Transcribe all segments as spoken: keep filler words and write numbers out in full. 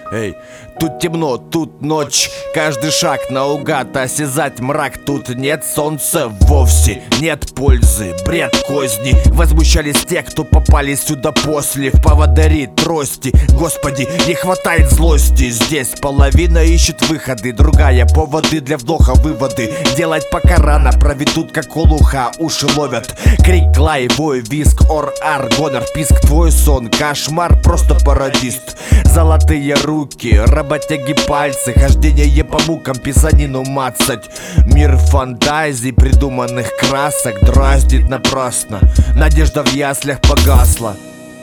Эй, тут темно, тут ночь, каждый шаг наугад, осязать мрак. Тут нет солнца вовсе, нет пользы, бред козни. Возмущались те, кто попали сюда после. В поводыри трости, господи, не хватает злости. Здесь половина ищет выходы, другая поводы для вдоха, выводы. Делать пока рано, проведут как олуха, уши ловят. Крик, лай, вой, виск, ор, ар, гонор, писк. Твой сон, кошмар, просто пародист. Золотые руки, работяги пальцы, хождение по мукам, писанину мацать. Мир фантазий, придуманных красок дразнит напрасно. Надежда в яслях погасла.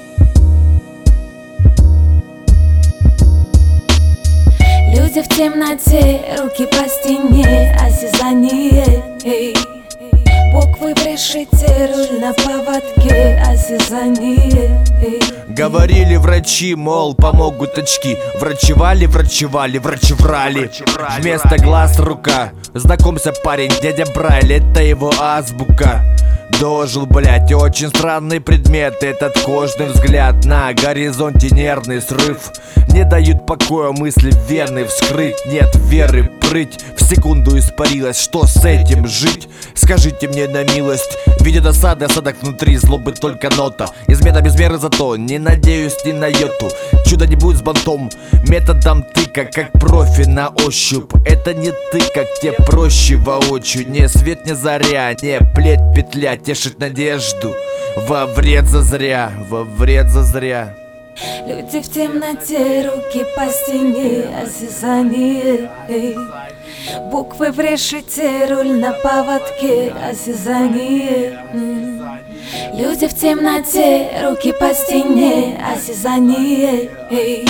Люди в темноте, руки по стене, осязание, эй. Буквы в решете, руль на поводке, осязание, эй. Говорили врачи, мол, помогут очки. Врачевали, врачевали, врачеврали. Вместо глаз рука. Знакомься, парень, дядя Брайль, это его азбука. Дожил, блять, очень странный предмет. Этот кожный взгляд, на горизонте нервный срыв. Не дают покоя мысли верны, вскрыть нет веры, прыть. В секунду испарилась, что с этим жить? Скажите мне на милость. Видя досады, осадок внутри, злобы только нота. Измена без меры, зато не надеюсь ни на йоту. Чудо не будет с бантом, методом тыка, как профи на ощупь. Это не ты, как те проще воочию. Не свет, не заря, не плеть, петля, тешить надежду. Во вред зазря, во вред зазря. Люди в темноте, руки по стене, осязание, эй. Буквы в решете, руль на поводке, осязание, м. Люди в темноте, руки по стене, осязание, эй.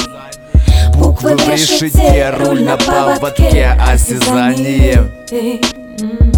Буквы в решете, руль на поводке, осязание, эй.